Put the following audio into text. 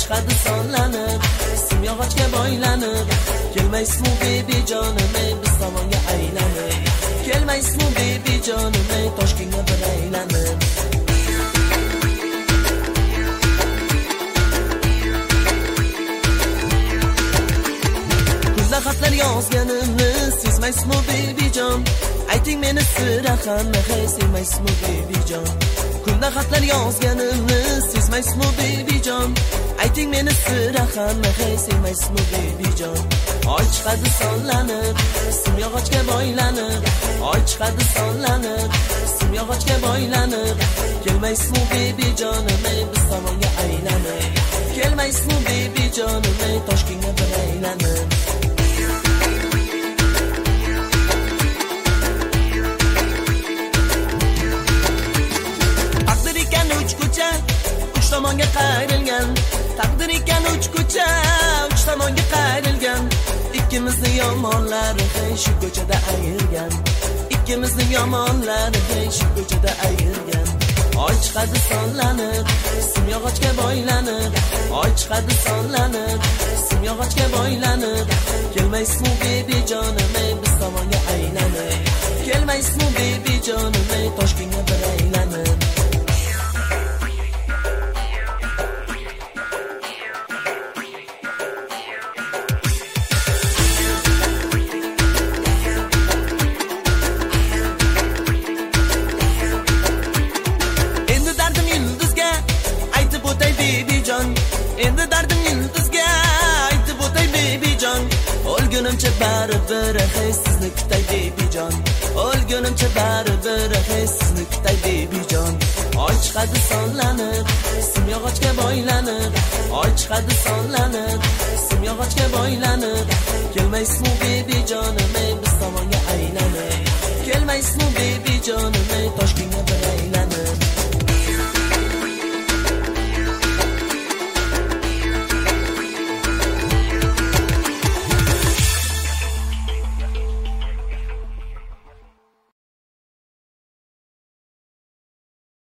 chiqadi sonlanib, sim yog'ochga boylanib. Kelmaysizmi baby jonim, biz tomonga aylanib. Kelmaysizmi baby jonim, Toshkentga bir aylanib. Kunda xatlar yozganimni sezmaysizmi baby jon? Ayting meni sira hamma sevmaysizmi baby jon? Kunda xatlar yozganimni sezmaysizmi baby jon? Ayting meni sira hamma sevmaysizmi baby jon? Oy chiqadi sonlanib, sim yog'ochga boylanib. Oy chiqadi sonlanib, sim yog'ochga boylanib. Kelmaysizmi baby jonim, biz tomonga aylanib. Kelmaysizmi baby jonim, Toshkentga bir aylanib. Tomonga qayrilgan, taqdir ekan uch ko'cha, uch tomonga qayrilgan. Ikkimizni yomonlari shu ko'chada ayirgan. Ikkimizni yomonlari shu ko'chada ayirgan. Oy chiqadi sonlanib, sim yog'ochga boylanib. Oy chiqadi sonlanib, sim yog'ochga boylanib. Kelmaysizmi baby jonim, biz tomonga aylanib. Kelmaysizmi baby jonim, Toshkentga bir aylanib. Endi dardim yulduzga aytib o'tay baby jon. O'lgunimcha baribir sizni kutay baby jon. O'lgunimcha baribir sizni kutay baby jon. Oy chiqadi sonlanib, sim yog'ochga boylanib. Oy chiqadi sonlanib, sim yog'ochga boylanib. Kelmaysizmi baby jonim, biz tomonga aylanib. Kelmaysizmi baby jonim, Toshkent